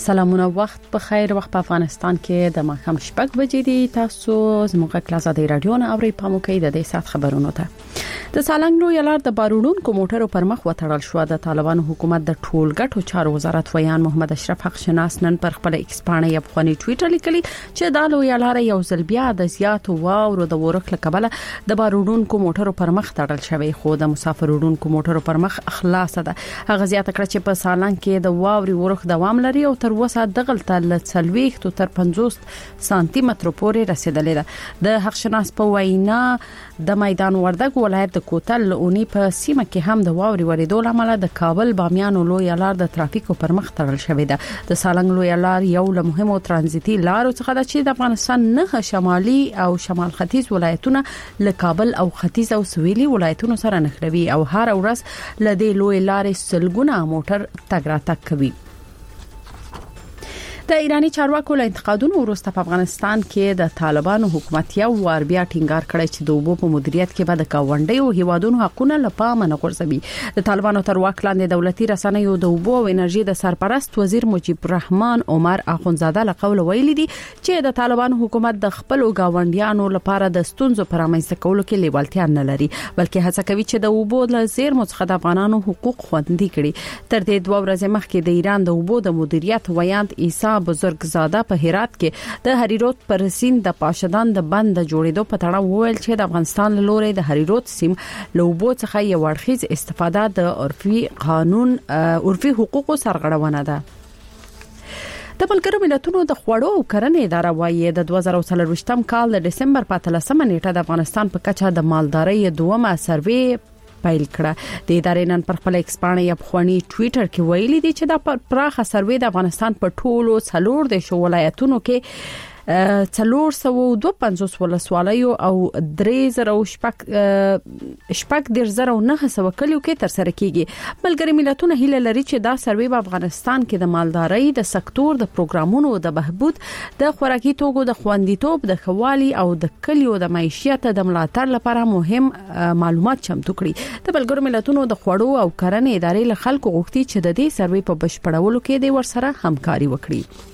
سلامونه وخت په خیر. وخت په افغانستان کې د ماښام 6 بجې دي. تاسو زموږ کلاس د رادیو نه اوري په موکې د دې سات خبرونو ته. د سالنګ لوی لار د بارونونکو موټرو پر مخ وتړل شو. د طالبانو حکومت د ټولګټو چارو وزارت ویان محمد اشرف حق شناس نن پر خپل ایکسپانه افغاني ټوئیټر لیکلی چې د لوی لار یو ځل بیا د زیاتو واورو د ورخ لکبله د بارونونکو موټرو پر مخ تړل شوی، خو د مسافرونکو موټرو پر مخ خلاصه ده. هغه زیاته کړ چې په سالنګ کې د واوري ورخ دوام لري او تر اوسه دغلطه لڅلويخ تر 50 سانتي متر پورې رسیدلې ده. د حق شناس په وینا د میدان وردګ ولایت د کوتل اونی په سیمه کې هم د واوري وریدو لامل د کابل بامیان لوی لار د ترافیکو پر مخ تړل شوې ده. د سالنګ لوی لار یو له مهمو ترانزیتي لارو څخه ده چې د افغانستان نه شمالي او شمال ختیځ ولایتونه له کابل او ختیځ او سویلي ولایتونو سره نښلوي او هر ورځ له دې لوی لارې سلګونه موټر تګ راتګ کوي. د ایرانی چارواکو له انتقادونو وروسته په افغانستان کې د طالبانو حکومت یو وار بیا ټینګار کړی چې د اوبو په مدیریت کې به د گاونډیو هیوادونو حقونه لپاره نه غورځوي. د طالبانو تر واک لاندې دولتي رسنیو د اوبو او انرژي د سرپرست وزیر مجيب الرحمن عمر اخونزاده له قول ویلي دي چې د طالبانو حکومت د خپل گاونډیانو لپاره د ستونزو پر رامنځته کولو کې لیوالتیا نه لري، بلکې هڅه کوي چې د اوبو له زیرمو څخه د افغانانو حقوق خوندي کړي. تر دې 2 ورځې مخکې د ایران د اوبو د مدیریت ویاند عیسی بزرگزاده په هرات کې د هریروت پر سیند د پاشدان د بند جوړېدو په تړاو وویل چې د افغانستان لوري د هریروت سیم له اوبو څخه یو اړخیز استفاده د عرفي قانون عرفي حقوقو سرغړونه ده. د ملګرو ملتونو د خوړو او کرنې اداره وايي د 2023م کال د دسمبر په 13مه نیټه د افغانستان په کچه د مالدارۍ دومره سروې پیل کړه. د ادارې نن پر خپل ایکسپانه افغاني ټوئیټر کې ویلي دي چې د پراخه سروې د افغانستان په ټولو 4 ولایتونو کې 452 ولسوالیو او 3009 کلیو کې تر سره کیږي. ملګری ملتونه هیله لري چې دا سروې په افغانستان کې د مالدارۍ د سکتور د پروګرامونو د بهبود، د خوراکي توکو د خوندیتوب، د خوالي او د کلیو د معیشت د ملاتړ لپاره مهم معلومات چمتو کړي. د ملګرو ملتونو د خوړو او کرنې ادارې له خلکو غوښتي چې د دې سروې په بشپړولو کې د ورسره همکاري وکړي.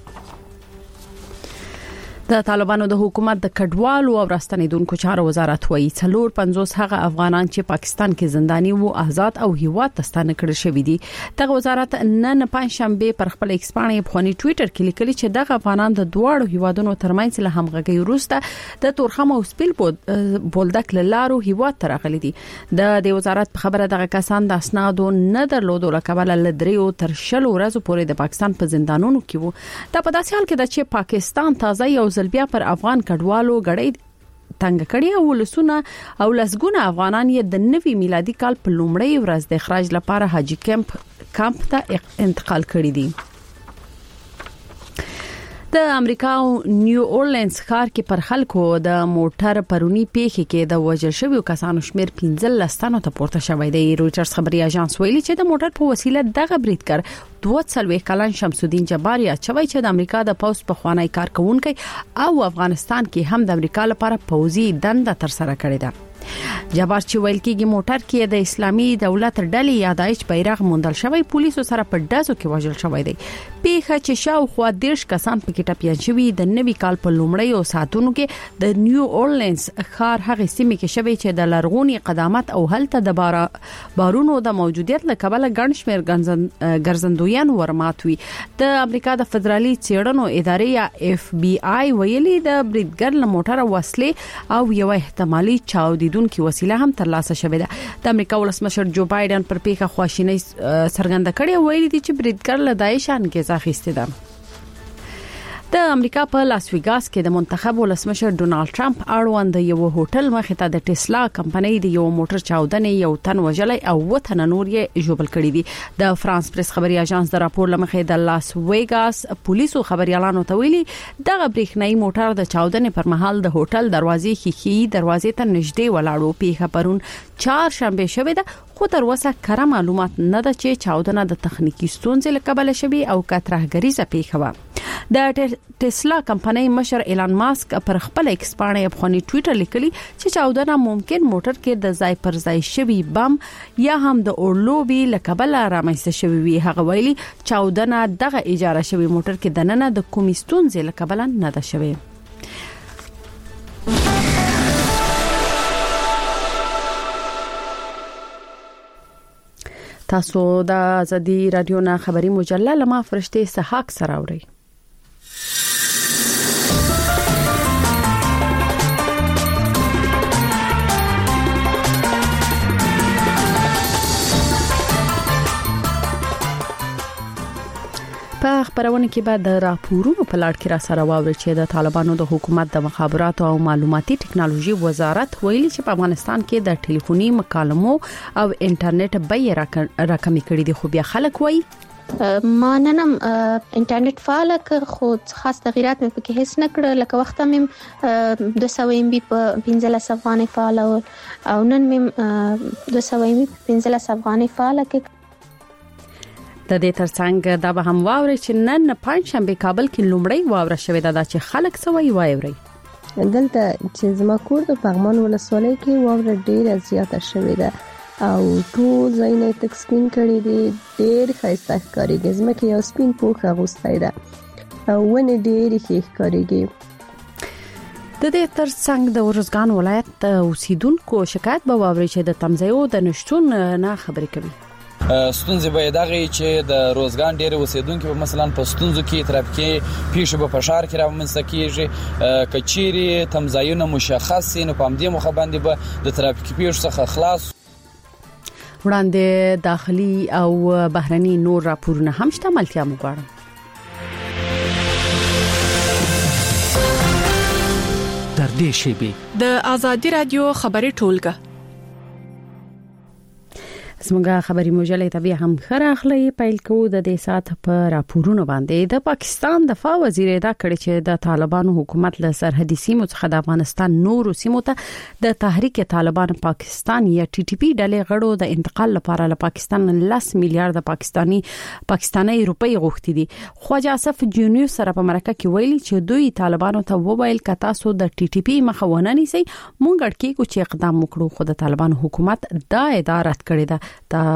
د طالبانو د حکومت د کډوالو او راستنیدونکو چارو وزارت وایي 450 هغه افغانان چې پاکستان کې زنداني وو آزاد او هیواد ته ستانه کړل شوی دي. دغه وزارت نن پنځشنبه پر خپل ایکسپانه افغاني ټوئیټر کې لیکلي چې دغه افغانان د دوه هیوادونو ترمنځ له همغږي وروسته د تورخم او سپیل بولدک لارو هیواد ته راغلي دي. د وزارت په خبره دغه کسان د اسنادو نه درلودو لکبل لدریو تر شلو ورځې پورې د پاکستان په زندانونو کې وو. دا په داسې حال کې ده چې پاکستان تازه یو بیا پر افغان کډوالو غړې تنګ کړي او لسونه او لسګونه افغانان یې د نوي میلادي کال په لومړۍ ورځ د اخراج لپاره حاجی کمپ ته انتقال کړي دي. د امریکا او نیو اورلینز ښار کې پر خلکو د موټر پرونی پیښې کې د وژل شویو کسانو شمیر 15 تنو ته پورته شوی دی. رويټرز خبري اژانس ویلي چې د موټر په وسیله دغه بریدګر 22 کلن شمس الدین جباری اچوي چې د امریکا د پوسټ په خوانی کارکونکي او افغانستان کې هم د امریکا لپاره پوزي دنده تر سره کړې ده. جبار چې ویل کېږي موټر کې د اسلامي دولت ډلې یادایش بیرغ موندل شوی، پولیسو سره په ډزو کې وژل شوی دی. پیښه چې شاوخوا 10 کسان پکې ټپيان شوي د نوي کال په لومړیو ساعتونو کې د نیو اورلینز ښار هغه سیمه کې شوی چې د لرغونی قدامت او هلته د بارونو د موجودیت له کبله ګڼشمیر ګرځندویان ورماتوي. د امریکا د فدرالي څېړنو ادارې یا FBI ویلي د بریدګر له موټر وسلې او یو احتمالي چاودیدونکو وسیله هم ترلاسه شوې ده. د امریکا ولسمشر جو بایدن پر پیښه خواشینی څرګنده کړې ویلي دي چې بریدګر له داعش انګیزه اخیسته ده. د امریکا په لاس ویګاس کې د منتخب ولسمشر ډونالد ټرمپ اړوند یو هوټل مخې ته د ټسلا کمپنۍ د یو موټر چاودنې یو تن وژلای او وطن نور یې جوړل کړی دي. د فرانس پریس خبري اژانس د راپور لمخې د لاس ویګاس پولیسو خبريالانو ته ویلي دغه بریښنايي موټر د چاودنې پر مهال د هوټل دروازې خېخي دروازې ته نږدې ولاړو. پیښه پرون 4 شنبه شوې ده، خو تر اوسه کره معلومات نه ده چې چاودنه د تخنیکی ستونزې له کبله شوی او کترهګریزه پیښه و. د ټسلا کمپنۍ مشر ایلان ماسک پر خپل ایکس باندې افغاني ټوئیټر لیکلی چې چاودنه ممکن موټر کې د ځای پر ځای شوی بم یا هم د اورلوبي لکبل رامنځته شوی وي. هغه ویلي چاودنه دغه اجاره شوی موټر کې دننه د کومې ستونزې لکبل نه ده شوی. تاسو د ازادي رادیو نه خبري مجله لمه فرشتي سحاق سره اورئ. په خبرونه کې بعد راپورونو په لړ کې را سره واوري چې د طالبانو د حکومت د مخابراتو او معلوماتي ټکنالوژي وزارت ویلي چې په افغانستان کې د ټلیفوني مکالمو او انټرنیټ بیه راکمې کړې دي، خو بیا خلک وایي ما ننم انټرنیټ فعال خو خاص تغیرات مې پکې هیڅ نه کړل. لکه وخت مې 200 MB په 15 افغانۍ فعال او نن مې 200 MB په 15 افغانۍ فعال کړ. د دې ترڅنګ دا به هم واوري چې نن پنځشنبه کابل کې لومړی واوره شوې ده چې خلک سوي واوري. دلته چې زما کور د پغمان ولسوالۍ کې واوره ډیره زیاته شوې ده او ټول ځایونه تک سپین کړي دي، ډېر ښایسته ښکارېږي. زمکه یو سپین پوښ اغوستی ده او ونې ډېرې ښې ښکارېږي. د دې ترڅنګ د ورزګان ولایت اوسیدونکو شکایت به واوري چې د تمځایو د نشټون نه خبرې کوي. ستونزې به دغه چې د روزګان ډېر اوسیدونکو مثلا په ستونزو کې ترافیکي پیښې په فشار کې راومنځته کیږي. کچيري تمځایونه مشخص نه پامدې مخه باندې به د ترافیکي پیښو څخه خلاص. وړاندې داخلي او بهرني نور راپورونه هم شته، ملتیا مو غواړم. در دې شیبه د ازادي رادیو خبري ټولګه زموږه خبري مجله ته بیا هم خراخلي پیل کوو. د دې سات په راپورونو باندې د پاکستان دفاع وزیر دا کړی چې د طالبانو حکومت له سرحدي سیمو څخه د افغانستان نورو سیمو ته د تحریک طالبان پاکستان یا ټي ټي پی ډلې غړو د انتقال لپاره له پاکستان 10 میلیارډ پاکستاني روپۍ غوښتي دي. خواجه اسف جونیو سره په مرکه کې ویلي چې دوی طالبانو ته وویل ک تاسو د ټي ټي پی مخاونه نیسي مونږ اړ کې چې اقدام وکړو، خو د طالبانو حکومت دا اداره کړې ده.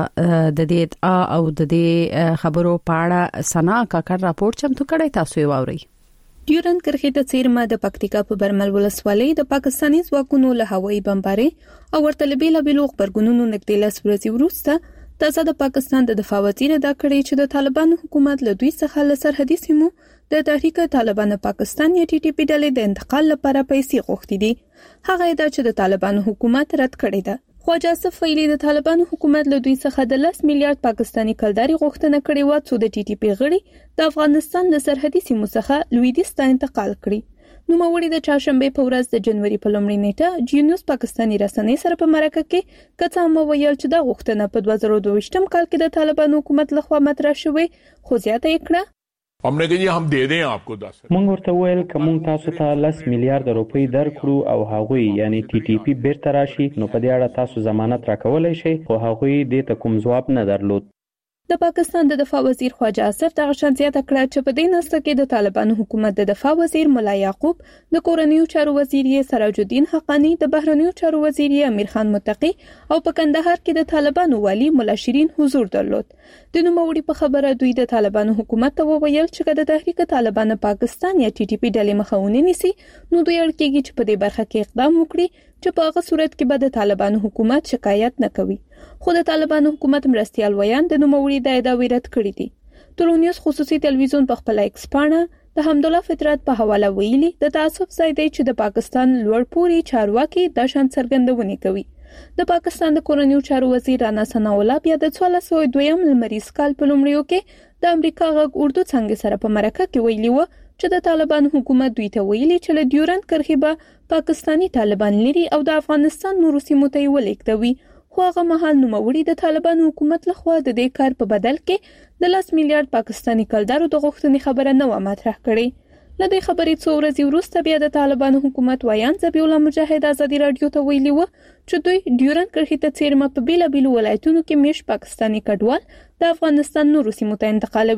د دې او د دې خبرو په اړه سنا کاکر راپور چمتو کړی، تاسو یې واورئ. ډیورند کرښې د څیرمه د پکتیکا په برمل ولسوالۍ د پاکستاني ځواکونو له هوایي بمباري او ورته بیلابېلو خبرګونونو نږدې لاس ورځې وروسته تازه د پاکستان د دفاع وزیر دا کړی چې د طالبانو حکومت له دوی څخه له سرحدي سیمو د تحریک طالبان پاکستان یا ټي ټي پی ډلې د انتقال لپاره پیسې غوښتي دي. هغه دا چې د طالبانو حکومت رد کړی ده. خواجه اسف ویلي د طالبانو حکومت له دوی څخه د 10 میلیارډ پاکستاني کلداري غوښتنه کړې و چې د ټي ټي پی غړي د افغانستان له سرحدي سیمو څخه لویدیځ ته انتقال کړي. نو موري د چاشنبه په ورځ د جنوري په لومړۍ نیټه جینیوس پاکستاني رسنۍ سره په مرکه کې کڅا ویل چې دا غوښتنه په 2022م کال کې د طالبانو حکومت لخوا مطرح شوې، خو زیاته یې کړه हमने कहा जी हम दे दें आपको 10. مونږ ورته ویل کوم تاسو ته 10 میلیارډ روپۍ درکړو او هغوی یعنی ټي ټي پی بیرته راشي، نو په دې اړه تاسو ضمانت راکولای شئ، خو هغوی دې ته کوم ځواب نه درلود. د پاکستان د دفاع وزیر خواجه اسف دغه شان زیاته کړه چې په دې نسته کې د طالبانو حکومت د دفاع وزیر مولا یعقوب، د کورنیو چارو وزیر سراج الدین حقانی، د بهرنیو چارو وزیر امیر خان متقی او په کندهار کې د طالبانو والی مولا شیرین حضور درلود. د نوموړي په خبره دوی د طالبانو حکومت ته وویل چې د تحریک طالبان پاکستان یا ټي ټي پی ډلې مخاونه نیسي، نو دوی اړ کېږي چې په دې برخه کې اقدام وکړي چې په هغه صورت کې به د طالبانو حکومت شکایت نه کوي. خو د طالبانو حکومت مرستيال ویان د نوموړي د ادعا رد کړې دي. تورونیوس خصوصي تلویزیون په خپل ایکس باندې د حمدالله فطرت په حواله ویلي د تعصب ځای دی چې د پاکستان لوړپوړي چارواکي د شان څرګندونه کوي. د پاکستان د کورنیو چارو وزیر رانا ثناء الله بیا د 1402 لمریز کال په لومړیو کې د امریکا غږ اردو څنګه سره په مرکه کې ویلي و چې د طالبان حکومت دوی ته ویلي چې له ډیورند کرښې به پاکستانی طالبان لري او د افغانستان نورو سیمو ته ولیکدوي. خو هغه مهال نوموړي د طالبان حکومت لخوا د دې کار په بدل کې د 10 میلیارډ پاکستانی کلدارو د غوښتنې خبره نه و مطرح کړې. لدې خبرې څو ورځې وروسته بیا د طالبان حکومت ویان ذبیح الله مجاهد ازادي رادیو ته ویلي و چې دوی ډیورند کرښې ته څیرمه په بیلابیلو ولایتونو کې میش پاکستانی کډوال د افغانستان نورو سیمو ته انتقالوي.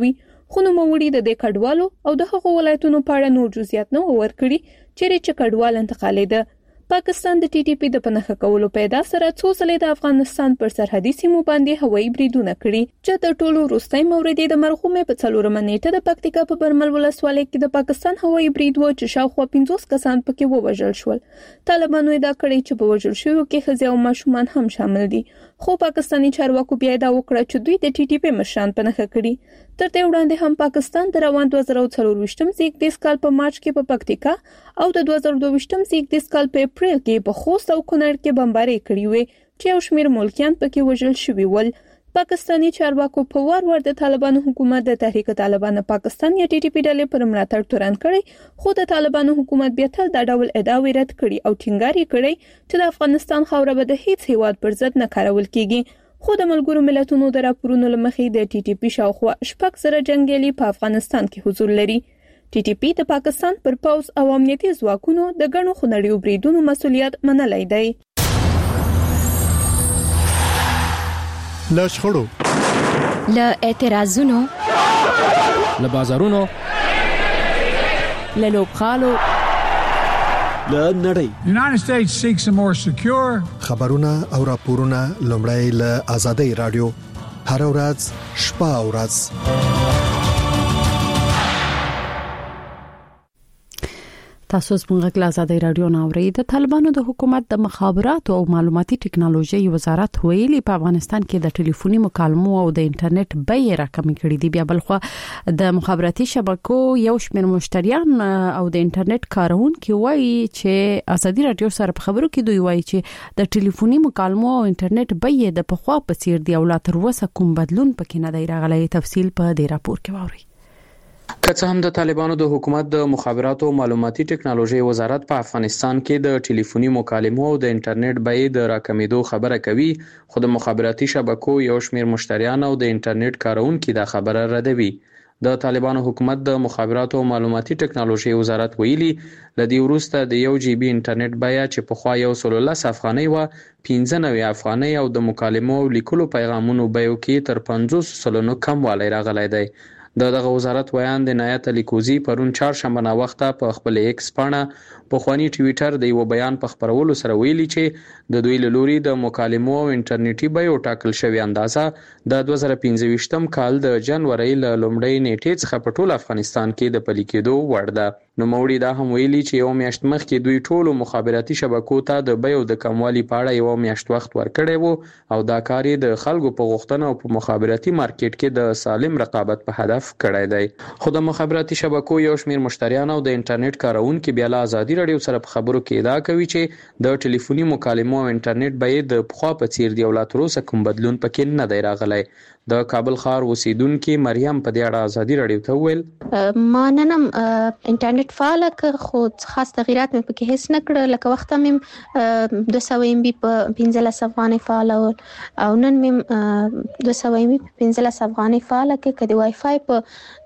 خو نوموړي د دې کډوالو او د هغو ولایتونو په اړه نور جزئیات نه ورکړي چې کډوال انتقالېده. پاکستان د ټي ټي پی د پنهخه کولو پیدا سره څو ځلې د افغانستان پر سرحدي سیمو باندې هوایي بریدونه کړي چې د ټولو وروستي مورد د مرغومې په 4 نیټه د پکتیکا په برمل ولسوالۍ کې د پاکستان هوایي برید و چې شاوخوا 50 کسان پکې ووژل شول. طالبانو ادعا کړې چې په وژل شویو کې ښځې او ماشومان هم شامل دي، خو پاکستاني چارواکو بیا ادعا وکړه چې دوی د ټي ټي پی مشران پنهخه کړي. تر دې وړاندې هم پاکستان د روان 2024م زیږدیز کال په مارچ کې په پکتیکا او د 2022م زیږدیز کال په اپریل کې په خوست او کونړ کې بمباري کړې وې چې یو شمېر ملکیان پکې وژل شوي ول. پاکستاني چارواکو په وار د طالبانو حکومت د تحریک طالبان پاکستان یا ټي ټي پی ډلې پر ملاتړ تورن کړي، خو د طالبانو حکومت بیا تل دا ډول ادعاوې رد کړي او ټینګار کړي چې د افغانستان خاوره به د هیڅ هیواد پر ضد نه کارول کیږي. خو د ملګرو ملتونو د راپورونو لمخې د ټي ټي پی شاوخوا 6,000 جنگیالي په افغانستان کې حضور لري. ټي ټي پی د پاکستان پر پوز او امنیتي ځواکونو د ګڼو خنړیو بریدونو مسولیت منلای دی. له شخړو، له اعتراضونو، له بازارونو، له لوبغالو، له نړۍ. United States seeks a more secure. خبرونه او راپورونه لومړی له آزادۍ رادیو هر ورځ شپه او ورځ. تاسو څنګه له آزادۍ رادیو ناوړي د طالبانو د حکومت د مخابراتو او معلوماتي ټکنالوژي وزارت ویلي په افغانستان کې د ټلیفوني مکالمو او د انټرنیټ بیې راکمې کړې دي. بیا بلخو د مخابراتي شبکو یو شمېر مشتریان او د انټرنیټ کارونکو وایي چې آزادۍ رادیو سره په خبرو کې دوی وایي چې د ټلیفوني مکالمو او انټرنیټ بیې د پخوا په څیر دی او لا تر اوسه کوم بدلون پکې نه دی راغلی. تفصیل په دې راپور کې واورئ. که څه هم د طالبانو د حکومت د مخابراتو او معلوماتي ټکنالوژي وزارت په افغانستان کې د ټلیفوني مکالمو او د انټرنیټ بیې د راکمېدو خبره کوي، خو د مخابراتي شبکو یو شمېر مشتریان او د انټرنیټ کارونکو دا خبره ردوي. د طالبانو حکومت د مخابراتو او معلوماتي ټکنالوژي وزارت ویلي لدی وروسته د 1 جی بي انټرنیټ بیه چې په خوا 110 افغانۍ و 95 افغانۍ او د مکالمو او لیکلو پیغامونو بیو کې تر 50% کم والی راغلی دی. دغه وزارت ویان د عنایت علي کوزي پرون چهارشنبه نا وخته په خپل ایکس پاڼه په خواني ټویټر د یو بیان په خبرولو سره ویلي چې د دوی له لوري د مکالمو او انټرنیټي بیو ټاکل شوی اندازه د 2025م کال د جنوري له لومړۍ نیټې څخه په ټول افغانستان کې د پلي کېدو وړ ده. نوموړي دا هم ویلي چې یو میاشت مخکې دوی ټولو مخابراتي شبکو ته د بیو د کموالي په اړه یو میاشت وخت ورکړی وو او دا کار د خلکو په غوښتنه او په مخابراتي مارکیټ کې د سالم رقابت په هدف کړی دی. خو د مخابراتي شبکو یو شمېر مشتریان او د انټرنیټ کارونکو بیا له آزادي رادیو سره په خبرو کې ادعا کوي چې د ټلیفوني مکالمو او انټرنیټ بیې د پخوا په څیر دی او لا تر اوسه کوم بدلون پکې نه دی راغلی. د کابل ښار اوسیدونکو مریم په دې اړه آزادي رادیو ته وویل ما نن انټرنیټ فعال ک خو خاص تغیرات مې پکې هیڅ نه کړل. لکه وخت مې 200 MB په 15 افغانۍ فعال او نن مې 200 MB په 15 افغانۍ فعال ک کدي وای فای په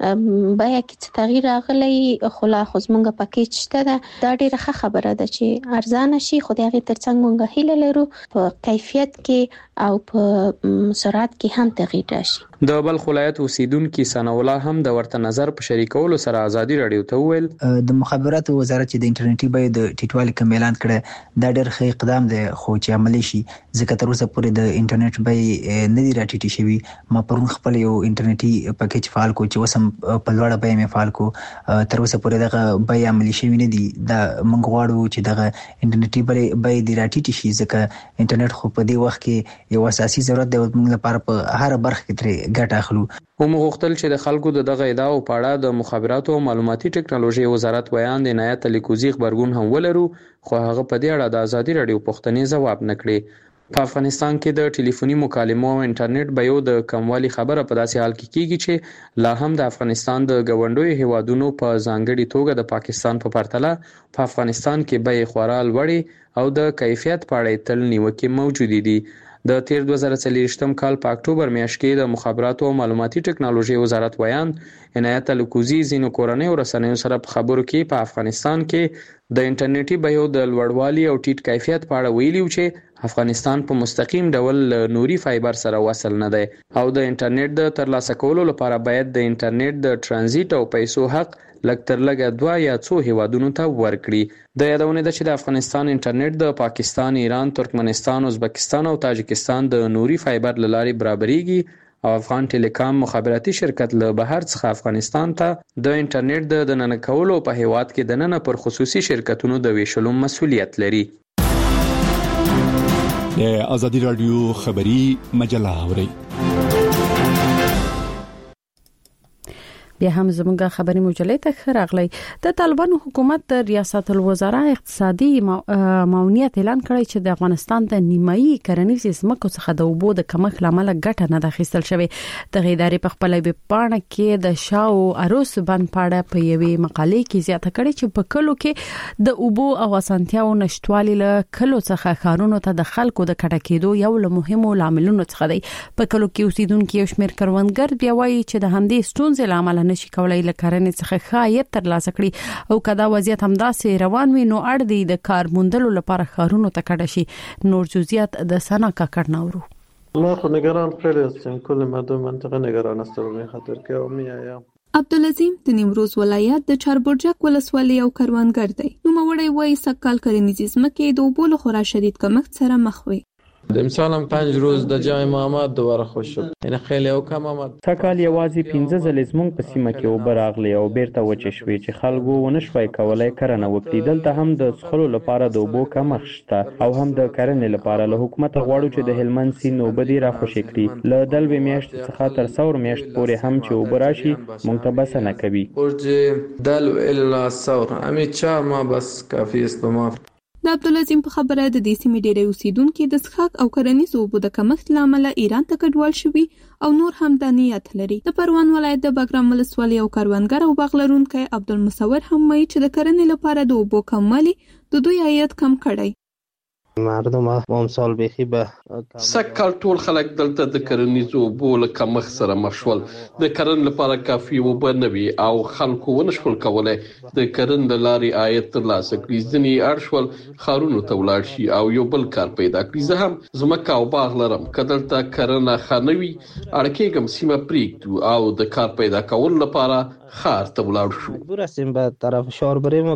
بیا کې تغییر راغلی خو لا خو زمونږ پکیج شته. دا ډیره ښه خبره ده چې ارزانه شي، خو دغه ترڅنګ مونږ هیله لرو په کیفیت کې او په سرعت کې هم تغییر راشي. د بلخ ولایت اوسیدونکو ثنا الله هم د ورته نظر په شریکولو سره آزادي رادیو ته وویل د مخابراتو وزارت چې د انټرنیټي بیې د ټیټوالي کوم اعلان کړ دا ډېر ښه اقدام دی، خو چې عملی شي ځکه تر اوسه پورې د انټرنیټ بیې نه دی راټیټې شوي. ما پرون خپل یو انټرنیټي پکیج فعال کو چې وسم په لوړه بیه مې فعال کو، تر اوسه پورې دغه بیې عملی شوي نه دي. دا موږ غواړو چې دغه انټرنیټي بیې د راټیټې شي ځکه انټرنیټ خو په دې وخت کې یو اساسي ضرورت دی موږ لپاره په هر برخه کې ترې ګټه اخلو. موږ غوښتل چې د خلکو دغه ادعاو په اړه د مخابراتو او معلوماتي ټکنالوژي وزارت ویان د عنایت علي کوزي خبرګون هم ولرو، خو هغه په دې اړه د آزادي رادیو پوښتنې ځواب نه کړی. په افغانستان کې د ټلیفوني مکالمو او انټرنیټ بیو د کموالي خبره په داسې حال کې کیږي چې لا هم د افغانستان د ګاونډیو هیوادونو په ځانګړي توګه د پاکستان په پرتله په افغانستان کې بیې خورا لوړې او د کیفیت په اړه تل نیوکې موجودې دي. د تیر 2023م کال په اکتوبر میاشت کې د مخابراتو او معلوماتي ټکنالوژي وزارت ویان عنایت علي کوزي زینو کورنۍ رسنیو سره په خبرو کې په افغانستان کې د انټرنیټي بیو د لوړوالي او ټیټ کیفیت په اړه ویلي چې افغانستان په مستقیم ډول نوري فایبر سره وصل نه دی او د انټرنیټ د ترلاسه کولو لپاره باید د انټرنیټ د ترانزیت او پیسو حق لږ تر لږه 2 یا 3 هیوادونو ته ورکړي. د یادونه ده چې د افغانستان انټرنیټ د پاکستان، ایران، ترکمنستان، ازبکستان او تاجکستان د نوري فایبر لارې برابرېږي او افغان ټیلیکام مخابراتي شرکت له بهر څخه افغانستان ته د انټرنیټ د دننه کولو په هیواد کې د نن پر خصوصي شرکتونو د ویشلو مسؤلیت لري. د ازادي رادیو خبری مجله اوري. بیا هم زموږه خبري مجلې ته راغلی. د طالبانو حکومت د ریاست الوزرا اقتصادي معاونیت اعلان کړی چې د افغانستان د نیمایي کرنیز ځمکو څخه د اوبو د کمښت لامل ګټه نه اخیستل شوې. د ادارې په خپل ویب پاڼه کې د شاو اروس بند پاړه په یوې مقالې کې زیاته کړې چې په کلو کې د اوبو او اسانتیاو نشټوالي له کلو څخه خارونو ته د خلکو د کډه کېدو یو له مهمو لاملونو څخه دی. په کلو کې اوسیدونکو یو شمېر کروندګر بیا وایي چې د همدې ستونزې لامل نشي کولای له کرنې څخه ښه ترلاسه کړي او کدا وضعیت همداسې روان وي نو اړ دی د کار موندلو لپاره خارونو ته کډه شي. نور جزئیات د سنا کاکړ نورو. ما خو نگران خیلی هستیم، کل مردم منطقه نگران هستن به خاطر که میایم. عبدالعظیم د نیمروز ولایت د چاربرجک ولسوالۍ او کروندګر دی. نو مړی وای سکال کرنیز ځمکې د اوبو له خورا شدید کمښت سره مخ وي. امسال هم 5 روز د جای محمد دوباره خوش شد. یعنی خیلی او کم آمد. سکال یوازې 15 ځلې زموږ په سیمه کې اوبه راغلي او بیرته وچې شوې چې خلکو ونشوای کولای کرنه وکړي. دلته هم د څښلو لپاره د اوبو کمښت شته او هم د کرنې لپاره له حکومت غواړو چې د هلمند سیند اوبه دې راخوشې کړي. له دلبې میاشتې څخه تر ثور میاشت پورې هم چې اوبه راشي موږ ته بسنه کوي. برج دلو الا ثور همین 4 ماه بس کافی است به ما. د عبدالعظیم په خبره د دې سیمې ډېری اوسیدونکو د څښاک او کرنیز اوبو د کمښت لامل ایران ته کډوال شوي او نور هم د نیت لري. د پروان ولایت د بګرام ولسوالۍ او کروندګر او باغ لرونکي عبدالمصور هم وایي چې د کرنې لپاره د اوبو کموالی د دوی عاید کم کړی. مردم امسال بخي به سکل ټول خلک دلته د کرنیزو اوبو له کمښت سره مخ شول. د کرنې لپاره کافي اوبه نه وي او خلکو ونشول کولای د کرنې د لارې عاید ترلاسه کړي. ځینې اړ شول ښارونو ته ولاړ شي او یو بل کار پیدا کړي. زه هم ځمکه او باغ لرم، که دلته کرنه ښه نه وي اړ کېږم سیمه پرېږدو او د کار پیدا کولو لپاره ښار ته ولاړ شو. مجبور هستیم به طرف شهر بریم.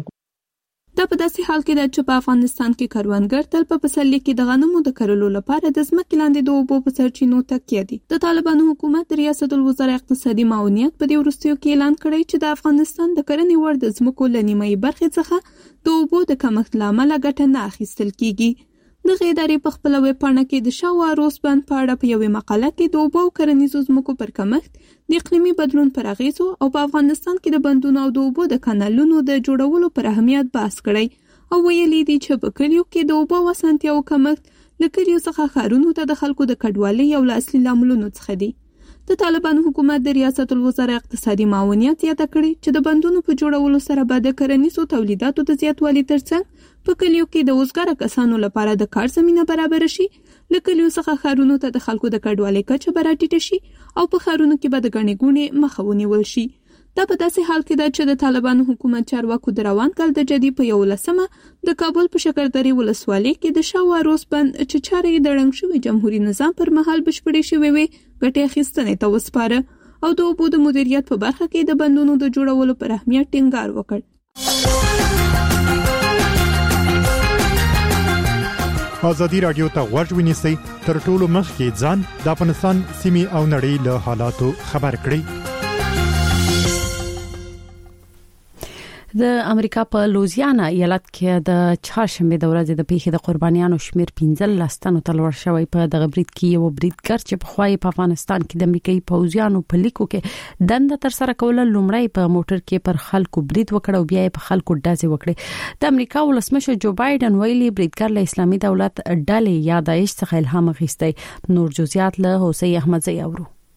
دا په داسې حال کې ده چې په افغانستان کې کروندګر تل په پسرلي کې د غنمو د کرلو لپاره د ځمکې لاندې د اوبو په سرچینو تکیه دي. د طالبانو حکومت د ریاست الوزرا اقتصادي معاونیت په دې وروستیو کې اعلان کړی چې د افغانستان د کرنې وړ د ځمکو له نیمایي برخې څخه د اوبو د کمښت له امله ګټه نه اخیستل کیږي. دغه ادارې په خپل ویب پاڼه کې د شاو اروس بند په اړه په یوې مقاله کې د اوبو او کرنیزو ځمکو پر کمښت، د اقلیمي بدلون پر اغیزو او په افغانستان کې د بندونو او د اوبو د کانالونو د جوړولو پر اهمیت بحث کړی او ویلي دي چې په کلیو کې د اوبو او اسانتیاو کمښت له کلیو څخه ښارونو ته د خلکو د کډوالۍ یو له اصلي لاملونو څخه دی. د طالبانو حکومت د ریاست الوزرا اقتصادي معاونیت یاده کړې چې د بندونو په جوړولو سره به د کرنیزو تولیداتو د زیاتوالي ترڅنګ په کلیو کې د وزګار کسانو لپاره د کار زمينه برابر شي. له کلیو څخه ښارونو ته د خلکو د کډوالۍ کچه به راټیټه شي او په ښارونو کې به د ګڼې ګوڼې مخه ونیول شي. دا په داسې حال کې ده چې د طالبانو حکومت چارواکو د روان کال د جدي په 11مه د کابل په شکردرې ولسوالۍ کې د شاو اروس بند چې چارې د ړنګ شوي جمهوریت نظام پر مهال بشپړې شوې وې ګټې اخیستنې ته وسپاره او د اوبو د مدیریت په برخه کې د بندونو د جوړولو پر اهمیت ټینګار وکړ. ازادي رادیو ته غوږ ونیسئ، تر ټولو مخکې ځان د افغانستان سیمې او نړۍ له حالاتو خبر کړئ. د امریکا په لوزیانا ایالت کې د چهارشنبه د ورځې د پیښې د قربانیانو شمیر 15 تنو ته لوړ شوی. په دغه برید کې یو بریدګر چې په خوای په افغانستان کې د امریکایي پوځیانو په لیکو کې دنده تر سره کوله لومړی په موټر کې پر خلکو برید وکړ او بیا په خلکو ډزې وکړې. د امریکا ولسمشر جو بایدن ویلي بریدګر له اسلامي دولت ډلې یا داعش څخه الهام اخیستی. نور جزئیات له حسین احمدزی اورو.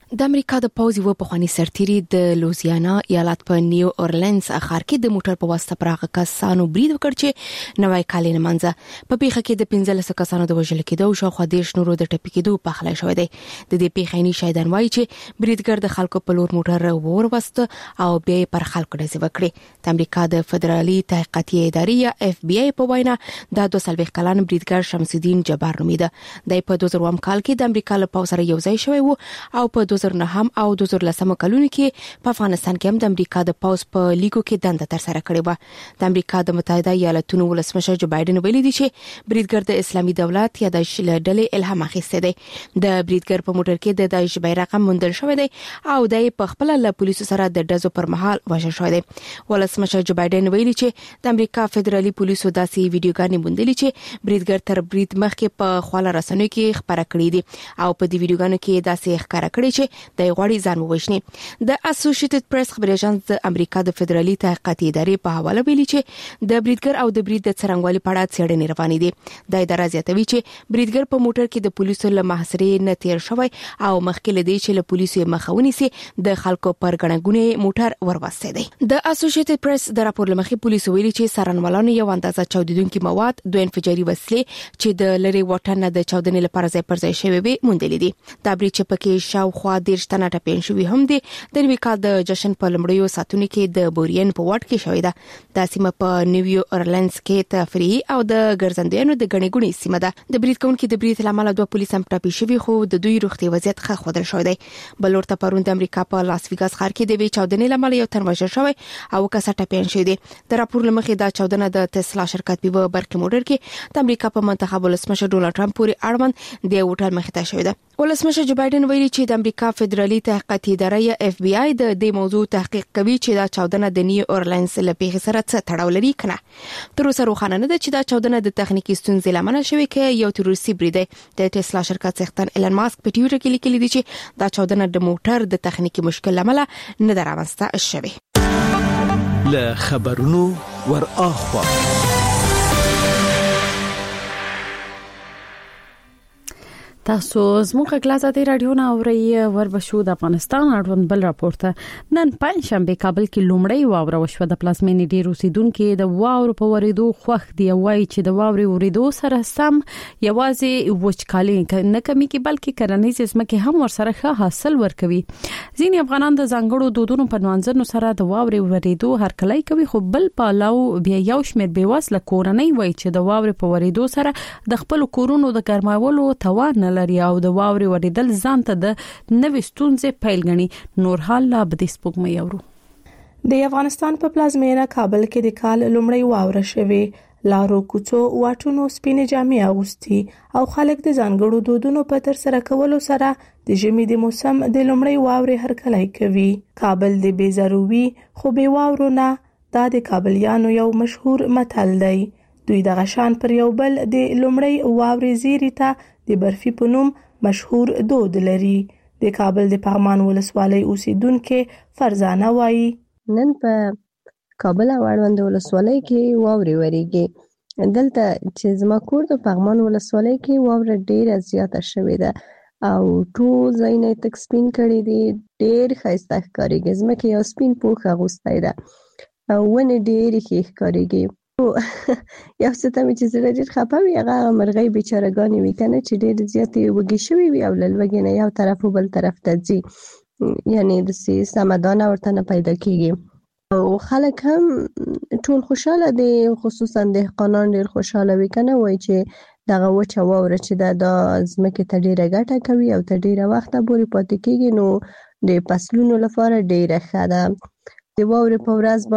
د امریکا د پوز یو پخوانی سرتیری د لوزیانا ایالت په نیو اورلینز ښار کې د موټر په واسطه پراغه کسانو برید وکړ چې نوای کال نه منځه په پیښه کې د 15 کسانو د وژل کېدو او شاوخوا 10 نورو د ټپي کېدو په خلا شوې ده. د دې پیښې شاهدان وایي چې بریدګر د خلکو په لور موټر وروسته او بیا پر خلکو ډزې وکړې. د امریکا د فدرالي تحقیقاتي ادارې FBI په وینا د 22 کلن بریدګر شمس الدین جبار نومیده. د 2000 کال کې د امریکا له پوز سره یو ځای شوی وو او په 2009 او 2010 کلونو کې په افغانستان کې هم د امریکا د پوز په لیګو کې دنده تر سره کړې و. د امریکا د متحده ایالاتونو ولسمشر جو بایدن ویلي دی چې بریدګر د اسلامي دولت یا د ډلې الهام اخیسته دی. د بریدګر په موټر کې د داعش بیرغ موندل شوی دی او د خپل له پولیسو سره د ډزو پر مهال وژل شوی دی. ولسمشر جو بایدن ویلي چې د امریکا فدرالي پولیسو داسې ویډیوګانې موندلې چې بریدګر تر برید مخکې په خواله رسنیو کې خبره کړې دي او په دې ویډیوګانو کې داسې ښکارا کړی چې د غوړی ځان ووښني. د اسوسییټډ پریس خبري اژانس د امریکا د فدرالي تحقیقاتي ادارې په حواله ویلي چې د بریدګر او د برید د څرنګوالي په اړه څېړنې روانې دي. د ادارې زیاتوي چې بریدګر په موټر کې د پولیسو له محاصرې نه تیر شوی او مخکې لدی چې له پولیسو مخاوني سي د خلکو پر غړنګونه موټر وروسته دي. د اسوسییټډ پریس د راپور لمخې پولیسو ویلي چې سارنوالانو یو اندازه چاودیدونکو مواد دوه انفجاري وسلې چې د لری وټن د چاودنې لپاره ځای پر ځای شوی وي موندلې دي. دا برید چې پکې شاوخوا 10 تنه ټپيان شوی هم دي. د امریکا د جشن په لمړیو ساتونکو کې د بورین په وټ کې شوې ده. د سیمه په نیو اورلینز کې تفریحي او د ګرځندویانو د غنیګونی سیمه ده. د برید کوونکو د برید لامل دوه پولیس هم ټپي شوي خو د دوی روغتي وضعیت ښه ښودل شوی دی. بلور ته پرون د امریکا په لاس ویګاس ښار کې د وی چاودنې لامل یو تن وژل شوی او کسه ټپيان شوی دي. د راپور لمخې دا چاودنه د تسلا شرکت په برکې موټر کې د امریکا په منتخب ولسمشر ډونالد ټرمپ پورې اړوند د هوټل مخې ته شوی ده. ولسمشر جو بایدن ویلي چې د امریکا فدرالي تحقیقاتي ادارې FBI د دې موضوع تحقیق کوي چې دا چاودنه د نیو اورلینز له پیښې سره څه تړاو لري کنه. تر اوسه روښانه نه ده چې دا چاودنه د تخنیکی ستونزې لامل شوې کې یو تروریستي برید دی. د ټسلا شرکت څښتن ایلن ماسک په ټویټر کې لیکلي دي چې دا چاودنه د موټر د تخنیکی مشکل لامل نه درامسته شوې. له خبرونو ور اخوا تاسو زموږ غلازادي رادیو نه اوري وربشو د افغانستان اړوند بل راپورته. نن پنځشنبه کابل کې لومړی واوره وشوه. د پلازمینې ډیر اوسیدونکو د واورو په وریدو خوښ دی وایي چې د واوري وریدو سره سم یوازې وچکالي نه کمی کې بلکې کرنیز ځمکې هم ورسره ښه حاصل ورکوي. ځینې افغانان د ځانګړو دودونو په نوانځنو سره د واوري وریدو هرکلی کوي خو بل پالاو بیا یو شمېر بیوسله کورنۍ وایي چې د واوري په وریدو سره د خپل کورونو د ګرمولو توان لري او د واوري وریدل ځان ته د نوې ستونزې پیل غني. نور حال لا بده سپوږمۍ اورو. د افغانستان په پلازمینه کابل کې د کال لومړی واوره شوه. لارو کوڅو واټونو سپینې جامې اغوستي او خلک د ځانګړو دودونو په تر سره کولو سره د ژمي د موسم د لومړی واوري هرکلی کوي. کابل د بیزاروي خو به واورو نه دا د کابلیانو یو مشهور متل دی. دوی د غشان پر یو بل د لومړی واوري زیری ته د برفي په نوم مشهور دود لري. د کابل د پغمان ولسوالۍ اوسیدونکو فرزانه وایي نن په کابل او اړوند ولسوالۍ کې واوري وریږي. دلته چې زما کور د پغمان ولسوالۍ کې واوره ډیره زیاته شوې ده او ټول ځایونه تک سپین کړي دي. ډیر ښایسته ښکارېږي. ځمکه یو سپین پوښ اغوستی ده او ونې ډېرې ښې ښکارېږي. یو څه ته مې چې زړه ډېر خفه وي هغه مرغۍ بیچارهګانې وي که نه چې ډېرې زیاتې وږې شوې وي او له لوږې نه یو طرف و بل طرف ته ځي. یعنې داسې سمدانه ورته نه پیدا کېږي او خلک هم ټول خوشحاله دي. خصوصا دهقانان ډېر خوشحاله وي که نه وایي چې دغه وچه واوره چې دا ځمکې ته ډېره ګټه کوي او تر ډېره وخته پورې پاتې کېږي نو د فصلونو لپاره ډېره ښه ده. د واورې په ورځ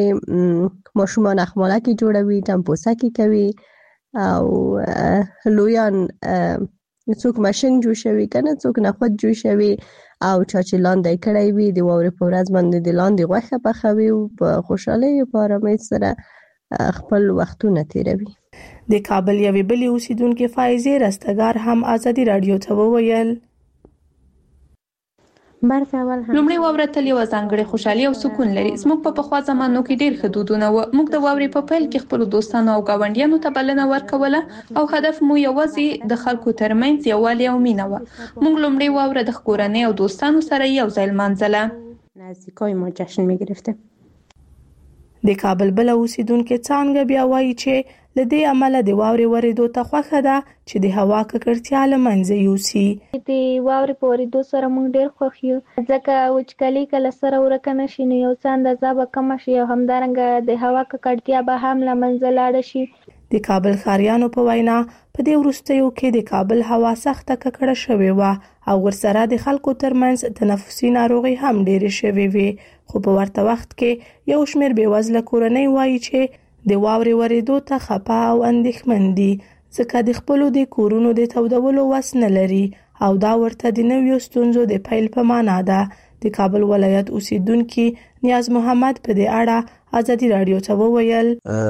باندې ماشومان اخمالکې جوړوي، ټمپوسکې کوي او لویان څوک ماشین جوړوي کنه څوک نخود جوړوي او چا چې لاندې کړی وي د واورې په ورځ باندې د لاندې غوښه پخوي او په خوشحالۍ په آرامۍ سره خپل وختونه تیروي. د کابل یوې بلې اوسیدونکې فایزې رستګار هم ازادي رادیو ته وویل لومړی واوره تل یو ځانګړی خوشحالي او سکون لري. زموږ په پخوا زمانو کې ډېر حدودونه و. موږ د واورې په پیل کې خپل دوستانو او گاونډیانو ته بلنه ورکوله او هدف مو یوازې د خلکو ترمنځ یووالی او مینه و. موږ لومړی واوره د کورنۍ او دوستانو سره یو ځای لمانځله. نزدیکای ما جشن می‌گرفته. د کابل بل اوسیدونکو څنګه بیا وایي چې لدې عمله د واورې ورېدو ته خوښه ده چې د هوا ککړتیا له منځه یوسي. د واورې په ورېدو سره موږ ډېر خوښ یو ځکه وچکالي کله سره ورکه نشي نو یو څه اندازه به کمه شي او همدارنګه د هوا ککړتیا به هم له منځه لاړه شي. د کابل ښاریانو په وینا په دې وروستیو کې د کابل هوا سخته ککړه شوې وه او ورسره د خلکو ترمنځ تنفسي ناروغي هم ډېرې شوې وې. خو په ورته وخت کې یو شمېر بېوزله کورنۍ وایي چې د واورې ورېدو ته خپه او اندېښمن دي ځکه د خپلو د کورونو د تودولو وس نه لري او دا ورته د نویو ستونزو د پیل په معنا ده. د کابل ولایت اوسیدونکي نیاز محمد په دې اړه ازادي رادیو ته وویل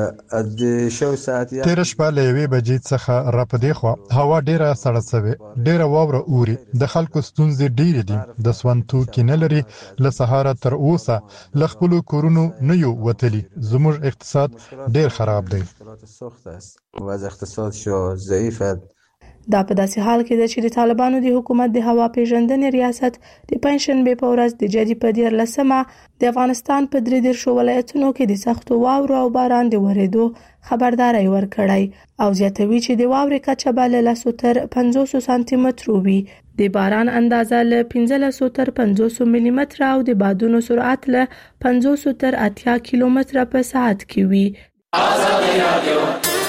تیر شپه له 1 بجې څخه را پدې خو هوا ډیره سړه سوي ډیره واوره اوري د خلکو ستونزې ډیره دي د سوانتو کې نه لري له سهار تر اوسه ل خپل کورونو نه یو وتلی زموږ اقتصاد ډیر خراب دی وضع اقتصاد شو ضعیفه. دا په داسې حال کې ده چې د طالبانو د حکومت د هوا پیژندنې ریاست د پنځشنبه په ورځ د جدي په 14مه د افغانستان په 33 ولایتونو کې د سختو واورو او باران د ورېدو خبرداري ورکړی او زیاتوي چې د واورې کچه به له 100 تر 500 سانتي متر وي. د باران اندازه له 1500 تر 500 ملي متر او د بادونو سرعت له 500 تر 80 کیلومتر په ساعت کې وي. آزادي رادیو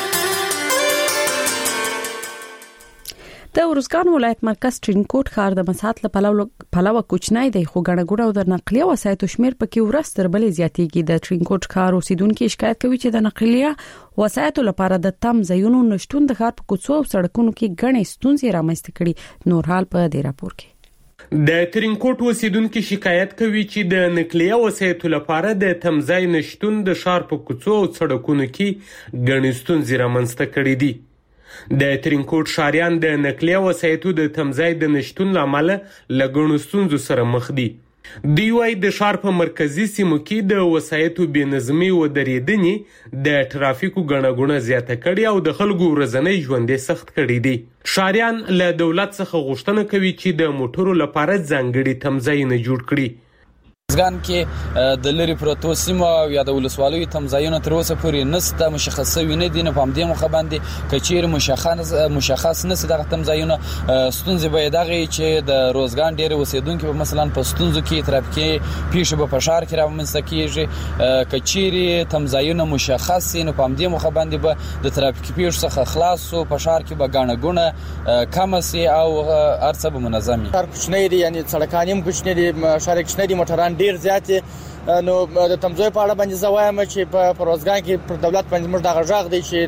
د ورزګان ولایت مرکز ټرینکوټ ښار د مساحت له پلوه کوچنی دی خو ګڼه ګوڼه او د نقلیه وسایطو شمیر پکې ورځ تر بلې زیاتېږي. د ټرینکوټ ښار اوسیدونکو شکایت کوي چې د نقلیه وسایطو لپاره د تم ځایونو نشټون د ښار په کوڅو او سړکونو کې ګڼې ستونزې رامنځته کړي. نور حال په دې راپور کې د ټرینکوټ اوسیدونکو شکایت کوي چې د نقلیه وسایطو لپاره د تم ځای نشټون د ښار په کوڅو او سړکونو کې ګڼې ستونزې رامنځته کړي دي. د ټرینکوټ ښاریان د نقلیه وسایطو د تمځای د نشټون لامل له ګڼو ستونزو سره مخ دي. دوی وايي د ښار په مرکزي سیمو کې د وسایطو بې نظمي و درېدنې د ټرافیکو ګڼه ګوڼه زیاته کړې او د خلکو ورځنی ژوند سخت کړی دی. ښاریان له دولت څخه غوښتنه کوي چې د موټرو لپاره ځانګړي تمځایونه جوړ کړي. ځګان کې د لری پروتو سیمه یا د ولسوالۍ تمځایونه تر اوسه پورې نسته مشخصه ویني دي نه پام دې مخه باندې کچیر مشخص نسي دغه تمځایونه ستونزې به دغه چې د روزګان ډېر اوسیدونکو مثلا په ستونزو کې ترافیکي پیښې په فشار کې راومنځته کیږي کچیر تمځایونه مشخص نه پام دې مخه باندې به د ترافیکي پیښو څخه خلاص او فشار کې به ګڼه ګوڼه کم سي او ارڅه به منظمي تر کوچنی دي یعنی سړکانیم کوچنی دي شارک کوچنی دي موټران ډیر زیات نو د تمځای په اړه باندې زوایم چې په روزګان کې پر دولت باندې موږ دغه ژغ دی چې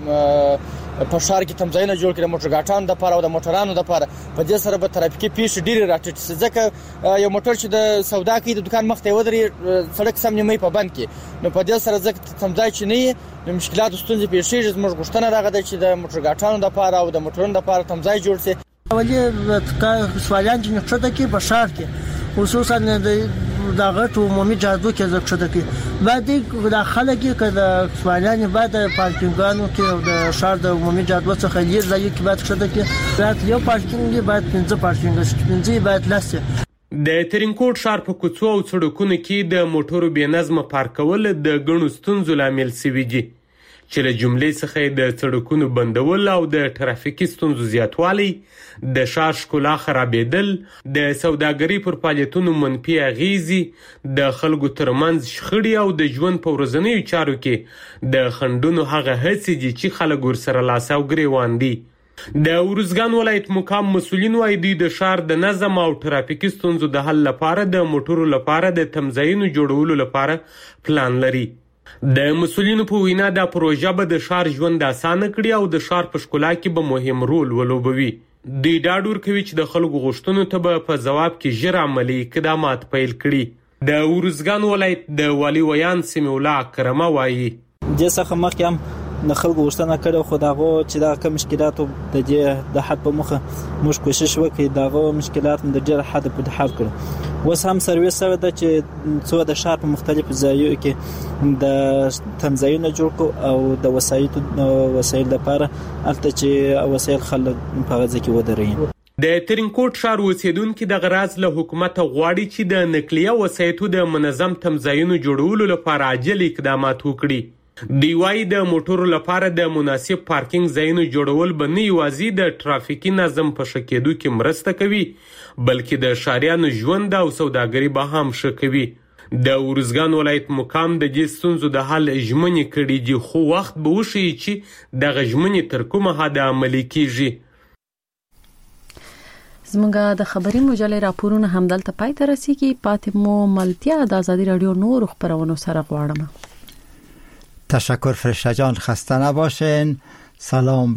د په شهر کې تمځایونه جوړ کړي موټر ګاټان د لپاره او د موټرانو د لپاره په دې سره به ترافیکي پیښې ډیر راټیټ شي ځکه یو موټر چې د سودا کوي د دکان مخ ته ودرې سړک سم نیمه په بند کې نو په دې سره ځکه تمځای چې نه د مشکلات ستونزې پیښ شي موږ غوښتنه راغله چې د موټر ګاټانو د لپاره او د موټرونو د لپاره تمځای جوړ شي. ولې سوالان چې نقطه کې په شهر کې خصوصا د غټو عمومي جادو کې زکشته کې بعد د خلک کې د سوالان بعد پارکینګانو کې او د شهر د عمومي جادو څخه لیر ځای کې بعد شته کې بعد یو پارکینګ بعد 15 پارکینګ پنځه بعد لاسه. د ټرینکوټ ښار په کوڅو او سړکونو کې د موټرو بې نظمه پارکول د ګڼو ستونزو لامل شوي دي چې له جملې څخه د سړکونو بندول او د ټرافیکي ستونزو زیاتوالی د ښار ښکلا خرابېدل د سوداګرۍ پر فعالیتونو منفي اغیزې د خلکو ترمنځ شخړې او د ژوند په ورځنیو چارو کې د خنډونو هغه هڅې دي چې خلک ورسره لاس او ګریوان دي. د ورزګان ولایت مقام مسؤلین وايي دوی د ښار د نظم او ټرافیکي ستونزو د حل لپاره د موټرو لپاره د تمځایونو جوړولو لپاره پلان لري. د مسؤلینو په وینا دا پروژه به د ښار ژوند اسانه کړي او د ښار په ښکلا کې به مهم رول ولوبوي. دوی ډاډ ورکوي چې د خلکو غوښتنو ته به په ځواب کې ژر عملي اقدامات پیل کړي. د ورزګان ولایت د والي ویان سمیع الله کرمه وایي د څخه مخکې هم د خلکو غوښتنه کړې خو دغه چې دا کوم مشکلات د دې د حد په مخه موږ کوشش وکړو دغه مشکلات د ډېر حد په حل کړو. اوس هم سرویس سره د چې څو د شهر په مختلفو ځایونو کې د تمځایونه جوړ کو او د وسایل لپاره البته چې وسایل خلک په غزه کې ودرېږي. د ترینکوټ ښار اوسیدونکو د غراز له حکومت غواړي چې د نقلیه وسایطو د منظم تمځایونو جوړولو لپاره عاجل اقدامات وکړي. دی وايي د موټرو لپاره د مناسب پارکینګ ځایونو جوړول به نه یوازې د ترافیکي نظم په ښه کېدو کې مرسته کوي بلکې د ښاریانو ژوند او سوداګري به هم ښه کوي. د ورزګان ولایت مقام د دې ستونزو د حل ژمنې کړي دي خو وخت به وښیي چې دغه ژمنې تر کومه حده عملي کیږي. زموږ د خبري مجلې راپورونه همدلته پای ته رسیدي. پاتې مو ملتیا د آزادی رادیو نور خبرونو سره غواړم. تشکر فرشته جان، خسته نباشین. سلام.